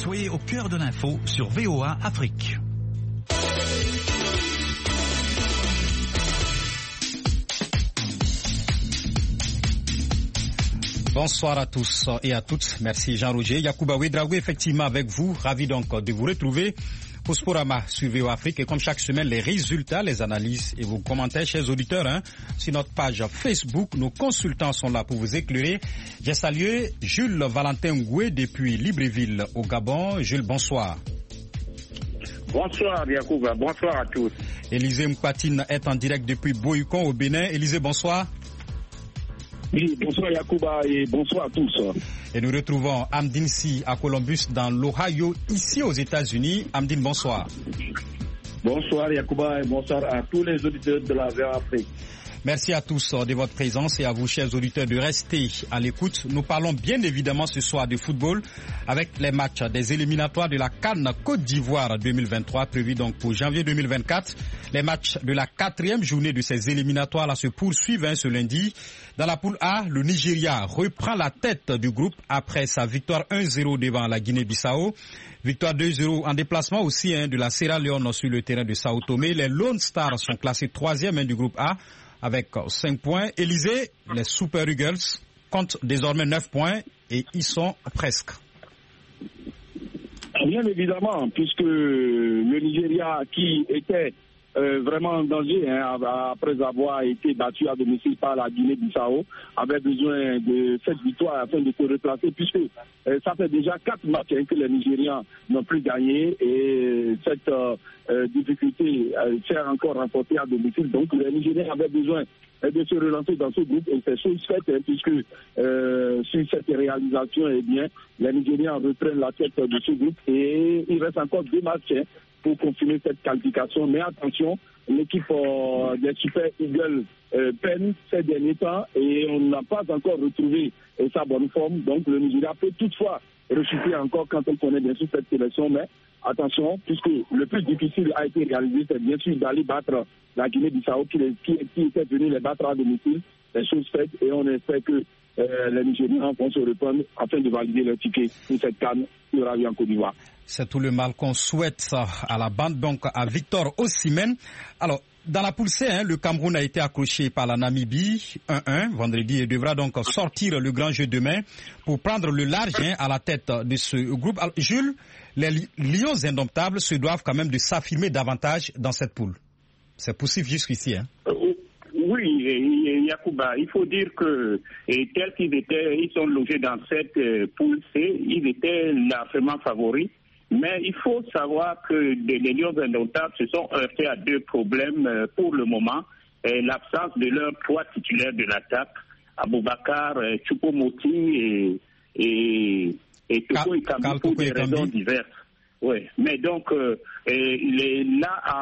Soyez au cœur de l'info sur VOA Afrique. Bonsoir à tous et à toutes. Merci Jean-Roger. Yacouba Ouedraogo, effectivement avec vous. Ravi donc de vous retrouver pour Sporama sur VOA Afrique. Et comme chaque semaine, les résultats, les analyses et vos commentaires, chers auditeurs, sur notre page Facebook. Nos consultants sont là pour vous éclairer. J'ai salué Jules Valentin Ngoué depuis Libreville au Gabon. Jules, bonsoir. Bonsoir Yacouba, bonsoir à tous. Élisée Mpatine est en direct depuis Boyukon au Bénin. Élisée, bonsoir. Oui, bonsoir Yacouba et bonsoir à tous. Et nous retrouvons Amdine Si à Columbus dans l'Ohio, ici aux États-Unis. Amdine, bonsoir. Bonsoir Yacouba et bonsoir à tous les auditeurs de la VOA Afrique. Merci à tous de votre présence et à vous, chers auditeurs, de rester à l'écoute. Nous parlons bien évidemment ce soir de football avec les matchs des éliminatoires de la CAN Côte d'Ivoire 2023 prévus donc pour janvier 2024. Les matchs de la 4e journée de ces éliminatoires se poursuivent ce lundi. Dans la poule A, le Nigeria reprend la tête du groupe après sa victoire 1-0 devant la Guinée-Bissau. Victoire 2-0 en déplacement aussi de la Sierra Leone sur le terrain de Sao Tomé. Les Lone Stars sont classés 3e du groupe A avec 5 points. Élysée, les Super Eagles comptent désormais 9 points et ils sont presque. Bien évidemment, puisque le Nigeria qui était vraiment en danger après avoir été battu à domicile par la Guinée-Bissau avait besoin de cette victoire afin de se replacer, puisque ça fait déjà 4 matchs que les Nigérians n'ont plus gagné et cette difficulté s'est encore remportée à domicile. Donc les Nigériens avaient besoin de se relancer dans ce groupe et c'est chose faite puisque sur cette réalisation, eh bien, les Nigériens reprennent la tête de ce groupe et il reste encore 2 matchs pour confirmer cette qualification. Mais attention, l'équipe des Super Eagles peine ces derniers temps et on n'a pas encore retrouvé sa bonne forme. Donc le Nigeria peut toutefois rechuter encore quand on connaît bien sûr cette sélection. Mais attention, puisque le plus difficile a été réalisé, c'est bien sûr d'aller battre la Guinée-Bissau qui était venue les battre à domicile. Les choses faites et on espère que les Nigériens vont se reprendre afin de valider leur ticket pour cette CAN qui aura lieu en Côte d'Ivoire. C'est tout le mal qu'on souhaite à la bande, donc à Victor Osimhen. Alors, dans la poule C, le Cameroun a été accroché par la Namibie 1-1 vendredi et devra donc sortir le grand jeu demain pour prendre le large à la tête de ce groupe. Alors, Jules, les Lions indomptables se doivent quand même de s'affirmer davantage dans cette poule. C'est possible jusqu'ici. Oui, Yacouba, il faut dire que tels qu'ils étaient, ils sont logés dans cette poule C, ils étaient largement favoris. Mais il faut savoir que les Lions indomptables se sont heurtés à 2 problèmes pour le moment. L'absence de leurs 3 titulaires de l'attaque, Aboubakar, Choupo-Moting et Toko Ekambi pour des raisons diverses. Oui, mais donc ils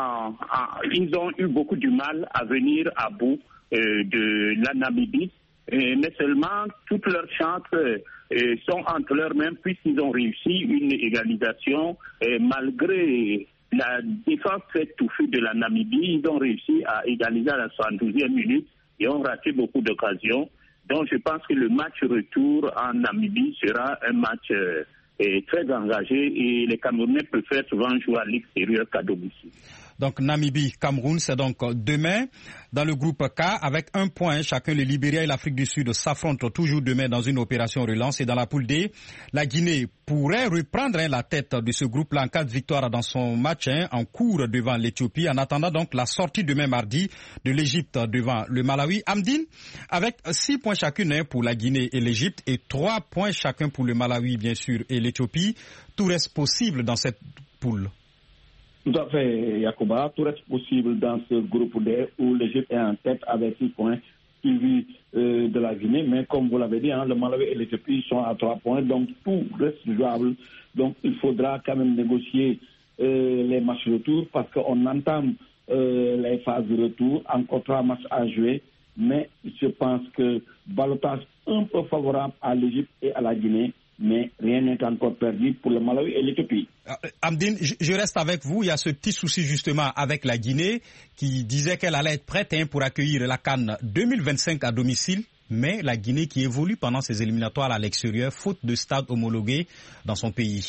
ont eu beaucoup du mal à venir à bout de la Namibie. Mais seulement toutes leurs chances sont entre leurs mains puisqu'ils ont réussi une égalisation malgré la défense très touffue de la Namibie. Ils ont réussi à égaliser à la 72e minute et ont raté beaucoup d'occasions. Donc je pense que le match retour en Namibie sera un match très engagé et les Camerounais préfèrent souvent jouer à l'extérieur qu'à domicile. Donc Namibie-Cameroun, c'est donc demain dans le groupe K avec 1 point chacun. Le Libéria et l'Afrique du Sud s'affrontent toujours demain dans une opération relance. Et dans la poule D, la Guinée pourrait reprendre la tête de ce groupe-là en cas de victoire dans son match en cours devant l'Éthiopie. En attendant donc la sortie demain mardi de l'Égypte devant le Malawi. Amdine, avec 6 points chacune pour la Guinée et l'Égypte et 3 points chacun pour le Malawi bien sûr et l'Éthiopie, tout reste possible dans cette poule. Tout à fait, Yacouba. Tout reste possible dans ce groupe D où l'Égypte est en tête avec 6 points suivi de la Guinée. Mais comme vous l'avez dit, le Malawi et l'Éthiopie sont à 3 points. Donc tout reste jouable. Donc il faudra quand même négocier les matchs retour parce qu'on entame les phases de retour. Encore 3 matchs à jouer. Mais je pense que ballottage un peu favorable à l'Égypte et à la Guinée. Mais rien n'est encore perdu pour le Malawi et l'Éthiopie. Amdine, je reste avec vous. Il y a ce petit souci justement avec la Guinée qui disait qu'elle allait être prête pour accueillir la CAN 2025 à domicile. Mais la Guinée qui évolue pendant ces éliminatoires à l'extérieur, faute de stade homologué dans son pays.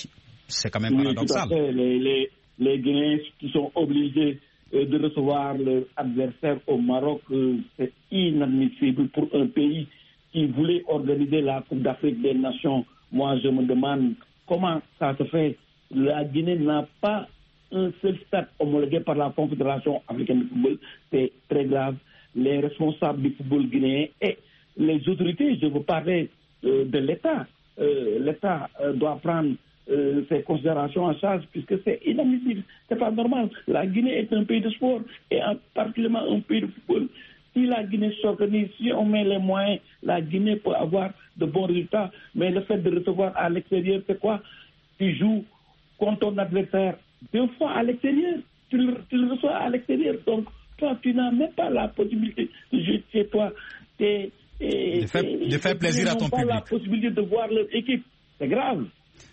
C'est quand même paradoxal. Tout à fait. Les Guinéens qui sont obligés de recevoir leur adversaire au Maroc, c'est inadmissible pour un pays qui voulait organiser la Coupe d'Afrique des Nations. Moi, je me demande comment ça se fait. La Guinée n'a pas un seul stade homologué par la Confédération africaine de football. C'est très grave. Les responsables du football guinéen et les autorités, je veux parler de l'État. L'État doit prendre ces considérations en charge puisque c'est inadmissible. C'est pas normal. La Guinée est un pays de sport et particulièrement un pays de football. Si la Guinée s'organise, si on met les moyens, la Guinée peut avoir de bons résultats. Mais le fait de recevoir à l'extérieur, c'est quoi? Tu joues contre ton adversaire 2 fois à l'extérieur. Tu le reçois à l'extérieur. Donc, toi, tu n'as même pas la possibilité de jouer chez toi. De faire plaisir à ton public. Ils n'ont pas la possibilité de voir leur équipe. C'est grave.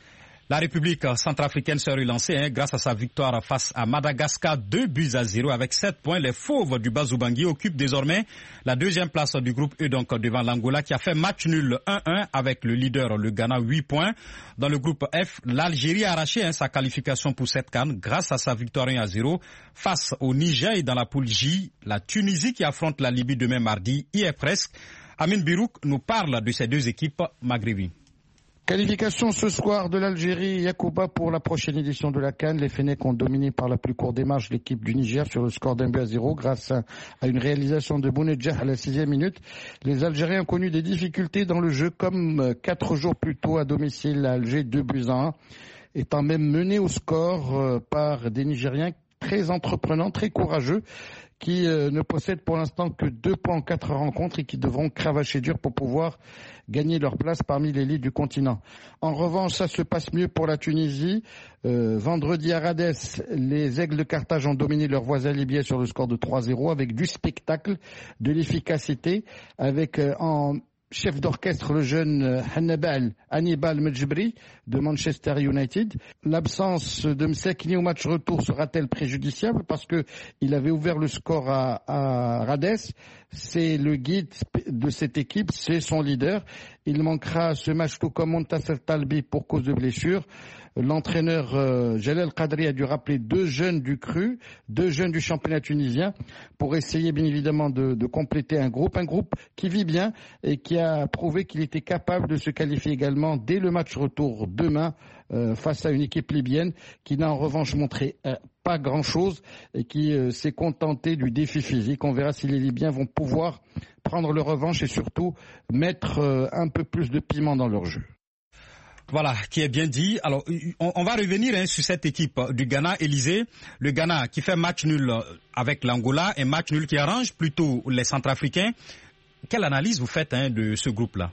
La République centrafricaine s'est relancée grâce à sa victoire face à Madagascar, 2-0 avec 7 points. Les Fauves du Bazoubangi occupent désormais la 2e place du groupe E, donc devant l'Angola qui a fait match nul 1-1 avec le leader, le Ghana, 8 points. Dans le groupe F, l'Algérie a arraché sa qualification pour cette CAN grâce à sa victoire 1-0 face au Niger. Et dans la poule J, la Tunisie qui affronte la Libye demain mardi y est presque. Amin Birouk nous parle de ces 2 équipes maghrébines. Qualification ce soir de l'Algérie, Yacouba pour la prochaine édition de la CAN. Les Fennecs ont dominé par la plus courte démarche l'équipe du Niger sur le score d'1-0 grâce à une réalisation de Bounedjah à la 6e minute. Les Algériens ont connu des difficultés dans le jeu comme 4 jours plus tôt à domicile à Alger, 2-1, étant même mené au score par des Nigériens très entreprenants, très courageux, qui ne possèdent pour l'instant que 2 points en 4 rencontres et qui devront cravacher dur pour pouvoir gagner leur place parmi l'élite du continent. En revanche, ça se passe mieux pour la Tunisie. Vendredi à Rades, les Aigles de Carthage ont dominé leurs voisins libyens sur le score de 3-0 avec du spectacle, de l'efficacité, avec en chef d'orchestre le jeune Hannibal Medjbri de Manchester United. L'absence de Msekni au match retour sera-t-elle préjudiciable parce que il avait ouvert le score à Rades. C'est le guide de cette équipe, c'est son leader. Il manquera ce match tout comme Montasser Talbi pour cause de blessure. L'entraîneur Jalal Qadri a dû rappeler 2 jeunes du cru, 2 jeunes du championnat tunisien pour essayer bien évidemment de compléter un groupe qui vit bien et qui a prouvé qu'il était capable de se qualifier également dès le match retour demain face à une équipe libyenne qui n'a en revanche montré pas grand-chose et qui s'est contentée du défi physique. On verra si les Libyens vont pouvoir prendre leur revanche et surtout mettre un peu plus de piment dans leur jeu. Voilà, qui est bien dit. Alors, on va revenir sur cette équipe du Ghana, Élysée. Le Ghana qui fait match nul avec l'Angola et match nul qui arrange plutôt les Centrafricains. Quelle analyse vous faites de ce groupe-là?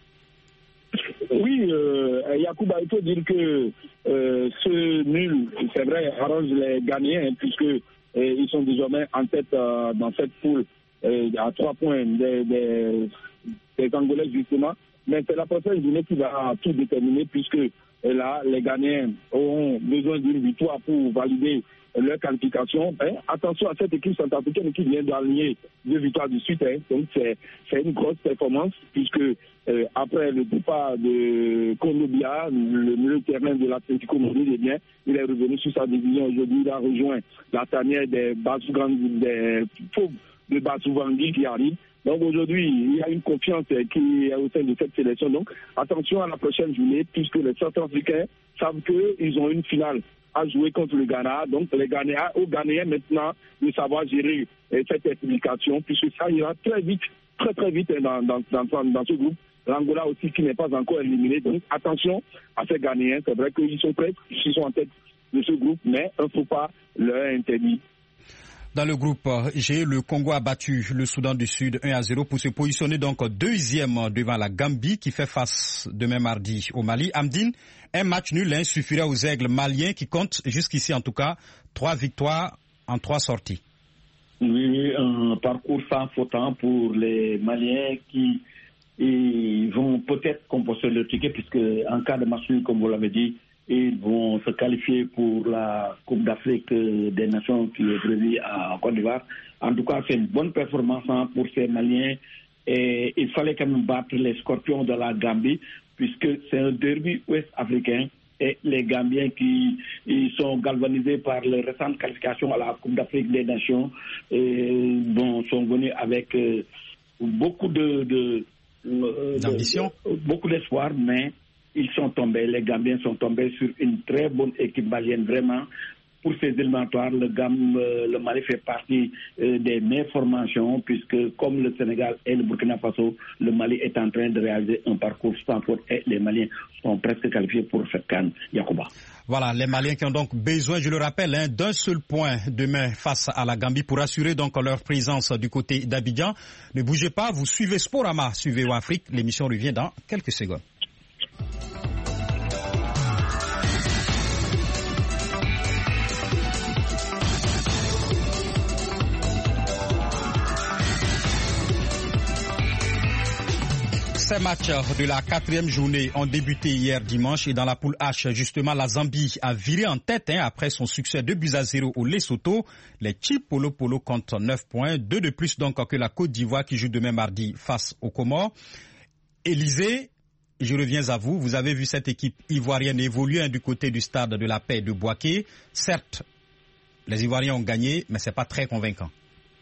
Oui, Yacouba, il faut dire que ce nul, c'est vrai, arrange les Ghanéens puisque ils sont désormais en tête dans cette poule à 3 points des Angolais justement. Mais c'est la prochaine journée qui va tout déterminer puisque là, les Ghanéens auront besoin d'une victoire pour valider leur qualification. Attention à cette équipe centrafricaine qui vient d'aligner 2 victoires de suite. Donc c'est une grosse performance puisque après le départ de Konobia, le milieu terrain de l'Atlético Madrid, il est revenu sur sa division. Aujourd'hui, il a rejoint la tanière des Fauves de Bazoubangi qui arrive. Donc aujourd'hui, il y a une confiance qui est au sein de cette sélection. Donc attention à la prochaine journée puisque les Centrafricains savent qu'ils ont une finale à jouer contre le Ghana. Donc les Ghanéens, aux Ghanéens maintenant de savoir gérer cette implication puisque ça ira très vite, très vite dans ce groupe. L'Angola aussi qui n'est pas encore éliminé. Donc attention à ces Ghanéens. C'est vrai qu'ils sont prêts, ils sont en tête de ce groupe, mais il ne faut pas leur interdire. Dans le groupe G, le Congo a battu le Soudan du Sud 1-0 pour se positionner donc 2e devant la Gambie qui fait face demain mardi au Mali. Amdine, un match nul suffirait aux Aigles maliens qui comptent jusqu'ici en tout cas 3 victoires en 3 sorties. Oui, un parcours sans faute pour les Maliens qui vont peut-être composer leur ticket puisque en cas de match nul, comme vous l'avez dit, ils vont se qualifier pour la Coupe d'Afrique des Nations qui est prévue à Côte d'Ivoire. En tout cas, c'est une bonne performance pour ces Maliens. Et il fallait quand même battre les Scorpions de la Gambie, puisque c'est un derby ouest-africain. et les Gambiens qui ils sont galvanisés par les récentes qualifications à la Coupe d'Afrique des Nations sont venus avec beaucoup d'ambition, beaucoup d'espoir, mais ils sont tombés. Les Gambiens sont tombés sur une très bonne équipe malienne, vraiment. Pour ces éliminatoires, le Mali fait partie des meilleures formations, puisque comme le Sénégal et le Burkina Faso, le Mali est en train de réaliser un parcours sans faute et les Maliens sont presque qualifiés pour cette CAN. Yacouba. Voilà, les Maliens qui ont donc besoin, je le rappelle, d'un seul point demain face à la Gambie pour assurer donc leur présence du côté d'Abidjan. Ne bougez pas, vous suivez Sporama sur VOA Afrique. L'émission revient dans quelques secondes. Ces matchs de la 4e journée ont débuté hier dimanche et dans la poule H, justement, la Zambie a viré en tête après son succès 2-0 au Lesotho. Les Chipolo comptent 9 points, 2 de plus donc que la Côte d'Ivoire qui joue demain mardi face aux Comores. Élysée, je reviens à vous. Vous avez vu cette équipe ivoirienne évoluer du côté du stade de la Paix de Bouaké. Certes, les Ivoiriens ont gagné, mais c'est pas très convaincant.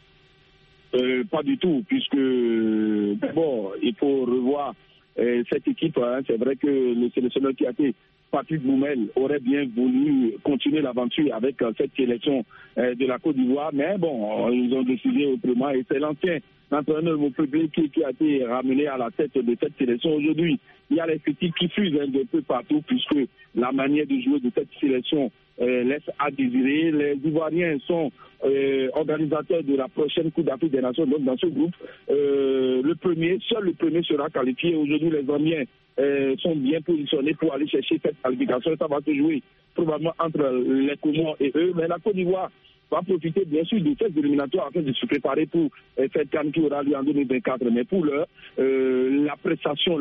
Pas du tout, puisque d'abord, il faut revoir cette équipe. C'est vrai que le sélectionneur qui a été Patrick Boumel aurait bien voulu continuer l'aventure avec cette sélection de la Côte d'Ivoire, mais bon, ils ont décidé autrement et c'est l'ancien entraîneur au public qui a été ramené à la tête de cette sélection. Aujourd'hui, il y a les critiques qui fusent de peu partout, puisque la manière de jouer de cette sélection laisse à désirer. Les Ivoiriens sont organisateurs de la prochaine Coupe d'Afrique des Nations. Donc dans ce groupe, seul le premier sera qualifié. Aujourd'hui, les Zambiens sont bien positionnés pour aller chercher cette qualification. Ça va se jouer probablement entre les Comores et eux. Mais la Côte d'Ivoire va profiter bien sûr de cette éliminatoire afin de se préparer pour cette CAN qui aura lieu en 2024. Mais pour la prestation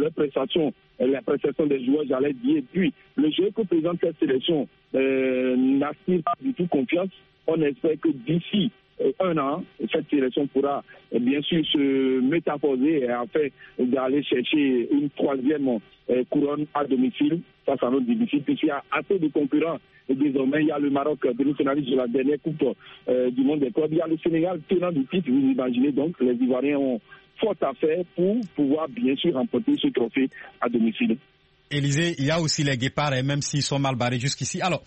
des joueurs, j'allais dire, puis le jeu que présente cette sélection n'aspire pas du tout confiance. On espère que d'ici un an, cette sélection pourra bien sûr se métamorphoser afin d'aller chercher une 3e couronne à domicile face à notre difficile, puisqu'il y a assez de concurrents. Et désormais, il y a le Maroc, demi-finaliste de la dernière Coupe du Monde des clubs. Il y a le Sénégal, tenant du titre, vous imaginez. Donc, les Ivoiriens ont fort à faire pour pouvoir bien sûr remporter ce trophée à domicile. Élysée, il y a aussi les Guépards, même s'ils sont mal barrés jusqu'ici. Alors,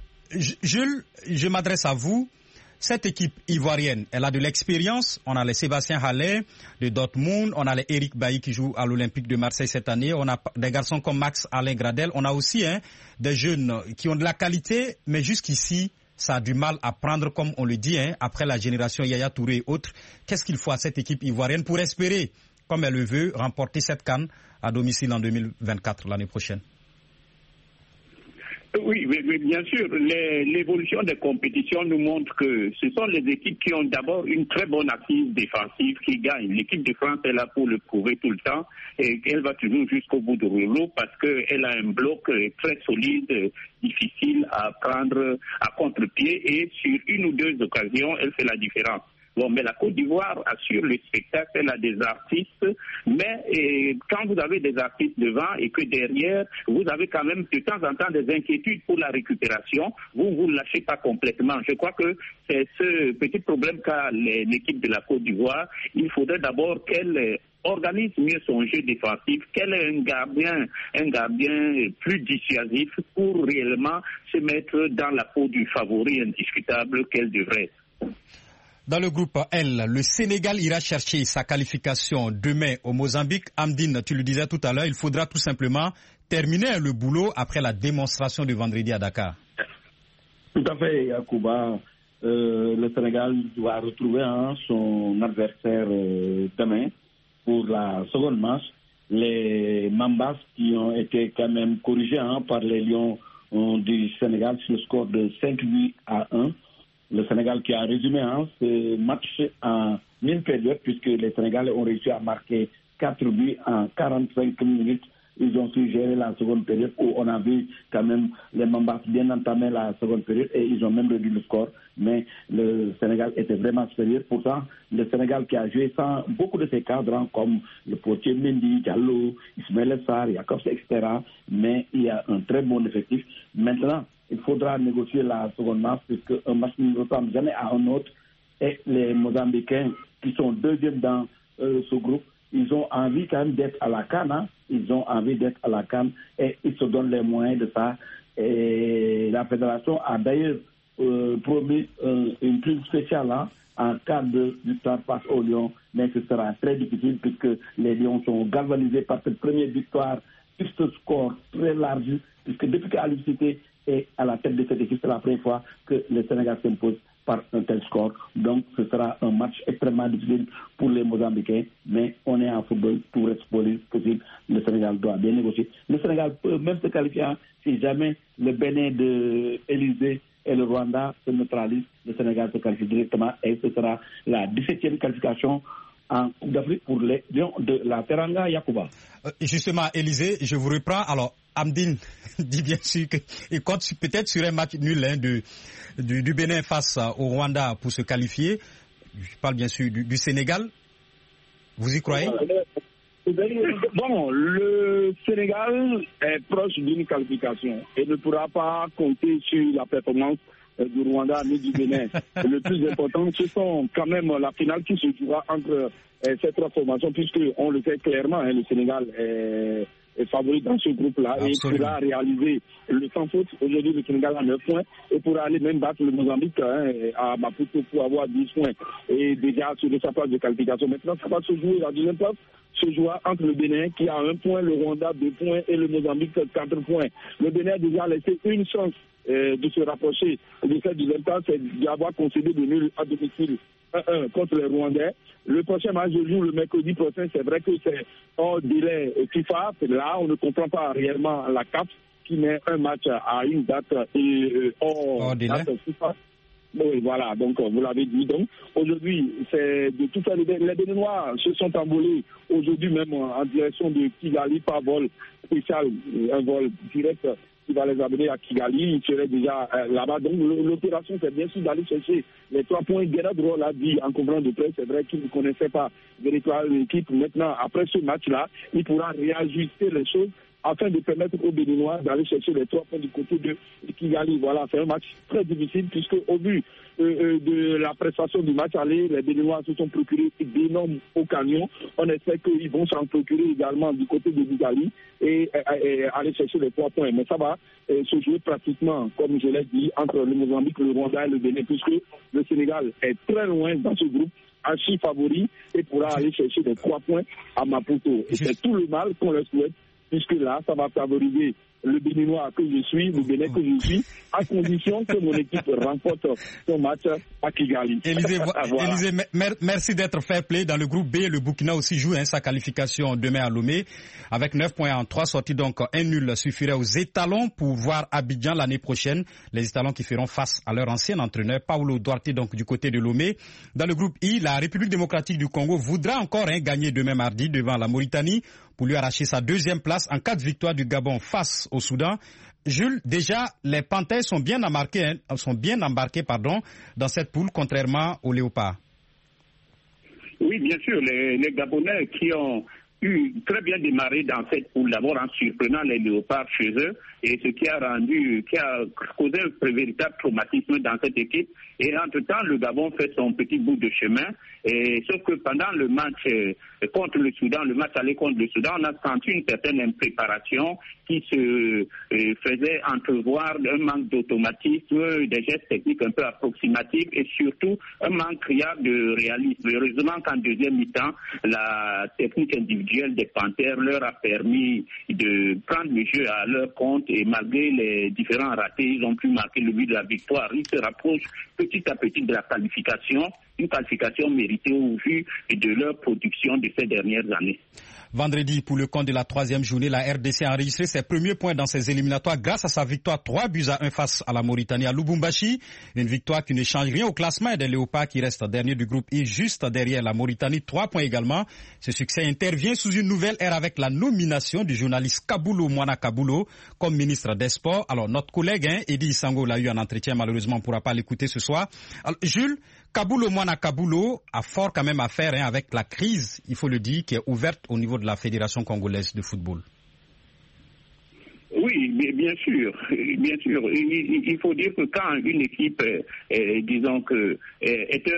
je m'adresse à vous. Cette équipe ivoirienne, elle a de l'expérience. On a les Sébastien Haller de Dortmund, on a les Eric Bailly qui joue à l'Olympique de Marseille cette année, on a des garçons comme Max Alain Gradel, on a aussi des jeunes qui ont de la qualité, mais jusqu'ici, ça a du mal à prendre, comme on le dit, après la génération Yaya Touré et autres. Qu'est-ce qu'il faut à cette équipe ivoirienne pour espérer, comme elle le veut, remporter cette CAN à domicile en 2024, l'année prochaine? Oui, bien sûr. L'évolution des compétitions nous montre que ce sont les équipes qui ont d'abord une très bonne assise défensive qui gagnent. L'équipe de France est là pour le prouver tout le temps et elle va toujours jusqu'au bout du rouleau parce qu'elle a un bloc très solide, difficile à prendre à contre-pied et sur une ou deux occasions, elle fait la différence. Bon, mais la Côte d'Ivoire assure le spectacle, elle a des artistes, mais quand vous avez des artistes devant et que derrière, vous avez quand même de temps en temps des inquiétudes pour la récupération, vous ne lâchez pas complètement. Je crois que c'est ce petit problème qu'a l'équipe de la Côte d'Ivoire. Il faudrait d'abord qu'elle organise mieux son jeu défensif, qu'elle ait un gardien plus dissuasif pour réellement se mettre dans la peau du favori indiscutable qu'elle devrait. Dans le groupe L, le Sénégal ira chercher sa qualification demain au Mozambique. Amdine, tu le disais tout à l'heure, il faudra tout simplement terminer le boulot après la démonstration de vendredi à Dakar. Tout à fait, Yacouba. Le Sénégal doit retrouver son adversaire demain pour la seconde match. Les Mambas qui ont été quand même corrigés par les Lions du Sénégal sur le score de 5-1. Le Sénégal qui a résumé ce match en 1000 périodes puisque les Sénégalais ont réussi à marquer 4 buts en 45 minutes ils ont su gérer la seconde période où on a vu quand même les Mambas bien entamer la seconde période et ils ont même réduit le score. Mais le Sénégal était vraiment supérieur. Pourtant, le Sénégal qui a joué sans beaucoup de ses cadres, comme le portier Mendy, Diallo, Ismaël Sarr, Jakobs, etc. Mais il y a un très bon effectif. Maintenant, il faudra négocier la seconde match puisque un match ne ressemble jamais à un autre. Et les Mozambicains qui sont deuxièmes dans ce groupe, ils ont envie quand même d'être à la CAN. Ils ont envie d'être à la CAN et ils se donnent les moyens de ça. Et la fédération a d'ailleurs promis une prime spéciale en cas de victoire face aux Lions, mais ce sera très difficile puisque les Lions sont galvanisés par cette première victoire sur ce score très large, puisque depuis qu'Aliou Cissé est à la tête de cette équipe, c'est la première fois que le Sénégal s'impose par un tel score. Donc ce sera un match extrêmement difficile pour les Mozambicains, mais on est en football, tout reste possible. Le Sénégal doit bien négocier. Le Sénégal peut même se qualifier si jamais le Bénin de Élysée et le Rwanda se neutralisent. Le Sénégal se qualifie directement et ce sera la 17e qualification en Coupe d'Afrique pour les Lions de la Teranga Yakuba. Justement, Élysée, je vous reprends. Alors, Amdine dit bien sûr qu'il compte peut-être sur un match nul du Bénin face au Rwanda pour se qualifier. Je parle bien sûr du Sénégal. Vous y croyez? Bon, le Sénégal est proche d'une qualification et ne pourra pas compter sur la performance du Rwanda ni du Bénin. Le plus important, ce sont quand même la finale qui se jouera entre ces trois formations, puisque on le sait clairement, le Sénégal est favori dans ce groupe-là. Absolument. Et il pourra réaliser le sans faute. Aujourd'hui, le Sénégal a 9 points et pourra aller même battre le Mozambique à Maputo pour avoir 10 points et déjà sur sa place de qualification. Maintenant, ça va se jouer la deuxième place. Se jouera entre le Bénin qui a 1 point, le Rwanda 2 points et le Mozambique 4 points. Le Bénin a déjà laissé une chance de se rapprocher de cette deuxième place, c'est d'avoir concédé de nul à domicile 1-1 contre les Rwandais. Le prochain match se joue le mercredi prochain. C'est vrai que c'est hors délai FIFA. Là, on ne comprend pas réellement la CAF qui met un match à une date hors date FIFA. Oui, voilà, donc vous l'avez dit. Donc aujourd'hui, c'est de tout faire. Les Béninois se sont envolés aujourd'hui même en direction de Kigali par vol spécial, un vol direct qui va les amener à Kigali. Ils seraient déjà là-bas. Donc l'opération, c'est bien sûr d'aller chercher les 3 points. Guerrero l'a dit en conférence de presse. C'est vrai qu'il ne connaissait pas véritablement l'équipe. Maintenant, après ce match-là, il pourra réajuster les choses afin de permettre aux Béninois d'aller chercher les 3 points du côté de Kigali. Voilà, c'est un match très difficile puisque au vu de la prestation du match aller, les Béninois se sont procurés d'énormes occasions. On espère qu'ils vont s'en procurer également du côté de Kigali et aller chercher les 3 points. Mais ça va se jouer pratiquement, comme je l'ai dit, entre le Mozambique, le Rwanda et le Bénin, puisque le Sénégal est très loin dans ce groupe, archi favori, et pourra aller chercher les 3 points à Maputo. Et c'est tout le mal qu'on leur souhaite, puisque là, ça va favoriser le Béninois que je suis, le Bénin que je suis, à condition que mon équipe remporte son match à Kigali. Élysée, merci d'être fair play. Dans le groupe B, le Burkina aussi joue sa qualification demain à Lomé. Avec 9 points en 3 sorties, donc un nul suffirait aux étalons pour voir Abidjan l'année prochaine. Les étalons qui feront face à leur ancien entraîneur, Paulo Duarte, donc du côté de Lomé. Dans le groupe I, la République démocratique du Congo voudra encore gagner demain mardi devant la Mauritanie pour lui arracher sa 2e place en cas de victoire du Gabon face au Soudan. Jules, déjà, les Panthères sont bien embarqués dans cette poule, contrairement aux Léopards. Oui, bien sûr, les Gabonais qui ont très bien démarré dans cette poule, d'abord en surprenant les Léopards chez eux, et ce qui a causé un véritable traumatisme dans cette équipe. Et entre-temps, le Gabon fait son petit bout de chemin, et sauf que pendant le match contre le Soudan, le match aller contre le Soudan, on a senti une certaine impréparation qui se faisait entrevoir un manque d'automatisme, des gestes techniques un peu approximatifs et surtout un manque criard de réalisme. Heureusement qu'en deuxième mi-temps, la technique individuelle des Panthères leur a permis de prendre le jeu à leur compte et malgré les différents ratés, ils ont pu marquer le but de la victoire. Ils se rapprochent petit à petit de la qualification, une qualification méritée au vu de leur production de ces dernières années. Vendredi, pour le compte de la 3e journée, la RDC a enregistré ses premiers points dans ses éliminatoires grâce à sa victoire 3-1 face à la Mauritanie à Lubumbashi. Une victoire qui ne change rien au classement des Léopards qui restent dernier du groupe I, juste derrière la Mauritanie, 3 points également. Ce succès intervient sous une nouvelle ère avec la nomination du journaliste Kabulo Mwana Kabulo comme ministre des Sports. Alors, notre collègue, Eddie Isango, l'a eu en entretien, malheureusement, on ne pourra pas l'écouter ce soir. Alors, Jules, Kabulo Mwana Kabulo a fort quand même à faire avec la crise, il faut le dire, qui est ouverte au niveau de la Fédération congolaise de football. Oui, bien sûr. Il faut dire que quand une équipe, disons que, est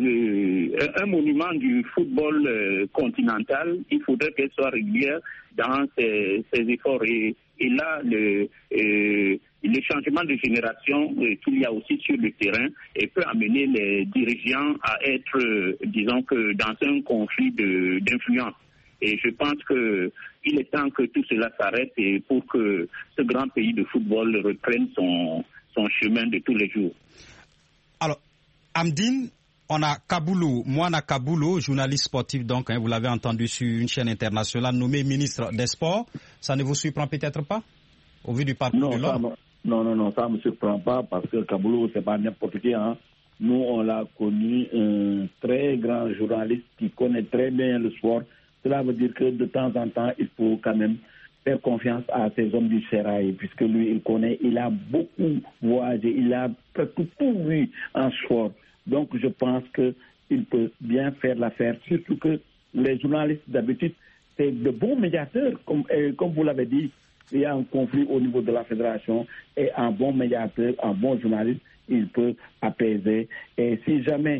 un monument du football continental, il faudrait qu'elle soit régulière dans ses efforts. Et là, le changement de génération qu'il y a aussi sur le terrain peut amener les dirigeants à être, disons que, dans un conflit d'influence. Et je pense qu'il est temps que tout cela s'arrête et pour que ce grand pays de football reprenne son chemin de tous les jours. Alors, Amdine, on a Kabulo, Mwana Kabulo, journaliste sportif, donc, vous l'avez entendu sur une chaîne internationale, nommé ministre des Sports. Ça ne vous surprend peut-être pas, au vu du parcours de l'homme? Non, ça ne me surprend pas parce que Kabulo, c'est pas n'importe qui, hein. Nous, on l'a connu, un très grand journaliste qui connaît très bien le sport. Cela veut dire que de temps en temps, il faut quand même faire confiance à ces hommes du sérail, puisque lui, il connaît, il a beaucoup voyagé, il a presque tout vu en sport. Donc, je pense qu'il peut bien faire l'affaire, surtout que les journalistes, d'habitude, c'est de bons médiateurs, comme vous l'avez dit, il y a un conflit au niveau de la fédération, et un bon médiateur, un bon journaliste, il peut apaiser. Et si jamais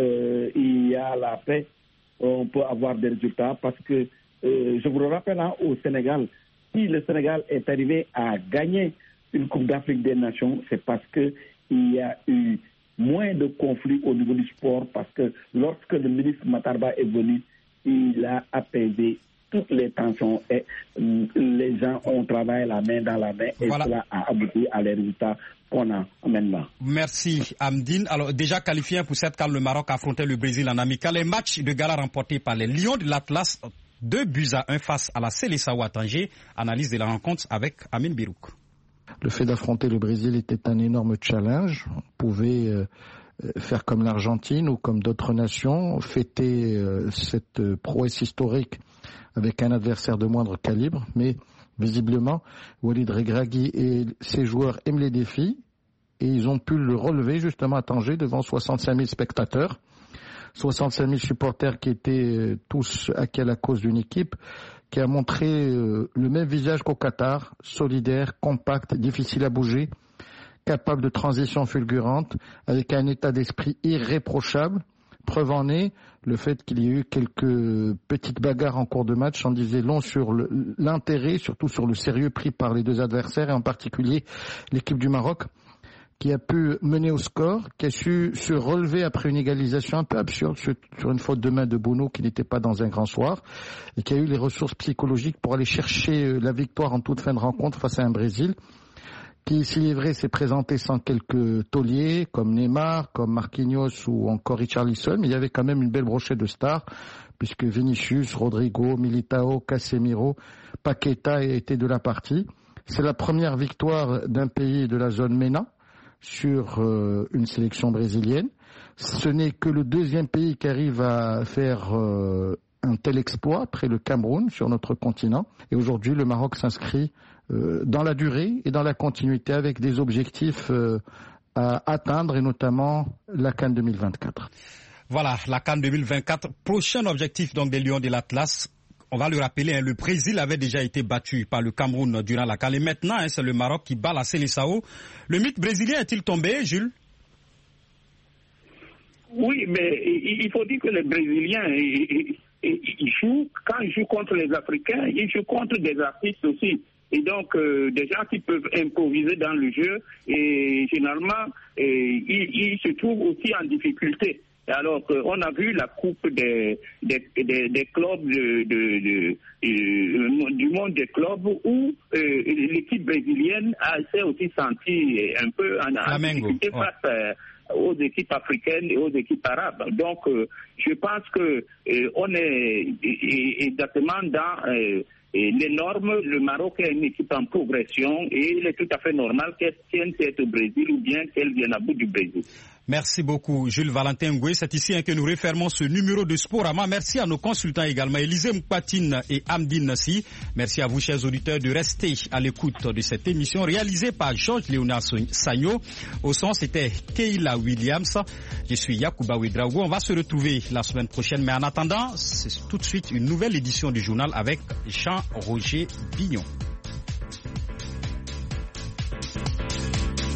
il y a la paix, on peut avoir des résultats parce que, je vous le rappelle, au Sénégal, si le Sénégal est arrivé à gagner une Coupe d'Afrique des Nations, c'est parce qu'il y a eu moins de conflits au niveau du sport, parce que lorsque le ministre Matarba est venu, il a apaisé toutes les tensions et les gens ont travaillé la main dans la main et voilà. Cela a abouti à les résultats qu'on a maintenant. Merci Amdine. Alors déjà qualifié pour cette CAN, le Maroc affrontait le Brésil en amical. Les matchs de gala remportés par les Lions de l'Atlas, 2-1 face à la Sélessawa à Tanger. Analyse de la rencontre avec Amine Birouk. Le fait d'affronter le Brésil était un énorme challenge. On pouvait faire comme l'Argentine ou comme d'autres nations, fêter cette prouesse historique avec un adversaire de moindre calibre, mais visiblement, Walid Regragui et ses joueurs aiment les défis et ils ont pu le relever justement à Tanger devant 65 000 spectateurs, 65 000 supporters qui étaient tous acquis à la cause d'une équipe qui a montré le même visage qu'au Qatar, solidaire, compact, difficile à bouger, capable de transitions fulgurantes, avec un état d'esprit irréprochable. Preuve en est le fait qu'il y ait eu quelques petites bagarres en cours de match, en disait long sur l'intérêt, surtout sur le sérieux pris par les deux adversaires, et en particulier l'équipe du Maroc, qui a pu mener au score, qui a su se relever après une égalisation un peu absurde sur une faute de main de Bono qui n'était pas dans un grand soir, et qui a eu les ressources psychologiques pour aller chercher la victoire en toute fin de rencontre face à un Brésil qui, s'il est vrai, s'est présenté sans quelques tauliers, comme Neymar, comme Marquinhos ou encore Richarlison, mais il y avait quand même une belle brochette de stars, puisque Vinicius, Rodrigo, Militao, Casemiro, Paqueta étaient de la partie. C'est la première victoire d'un pays de la zone MENA sur une sélection brésilienne. Ce n'est que le deuxième pays qui arrive à faire un tel exploit, après le Cameroun, sur notre continent. Et aujourd'hui, le Maroc s'inscrit dans la durée et dans la continuité avec des objectifs à atteindre, et notamment la CAN 2024. Voilà, la CAN 2024. Prochain objectif donc des Lions de l'Atlas. On va le rappeler, le Brésil avait déjà été battu par le Cameroun durant la CAN. Et maintenant, c'est le Maroc qui bat la Sélessao. Le mythe brésilien est-il tombé, Jules? Oui, mais il faut dire que les Brésiliens, ils jouent, quand ils jouent contre les Africains, ils jouent contre des artistes aussi. Et donc, des gens qui peuvent improviser dans le jeu, et généralement, ils se trouvent aussi en difficulté. Alors qu'on a vu la coupe des clubs du monde des clubs où l'équipe brésilienne s'est aussi sentie un peu en difficulté face aux équipes africaines et aux équipes arabes. Donc, je pense que on est exactement dans les normes. Le Maroc est une équipe en progression et il est tout à fait normal qu'elle tienne tête au Brésil ou bien qu'elle vienne à bout du Brésil. Merci beaucoup, Jules Valentin Ngoué. C'est ici que nous refermons ce numéro de Sporama. Merci à nos consultants également, Élisée Mpatine et Amdine Nassi. Merci à vous, chers auditeurs, de rester à l'écoute de cette émission réalisée par Georges Léonard Sagno. Au son, c'était Keila Williams. Je suis Yacouba Ouedraogo. On va se retrouver la semaine prochaine. Mais en attendant, c'est tout de suite une nouvelle édition du journal avec Jean-Roger Bignon.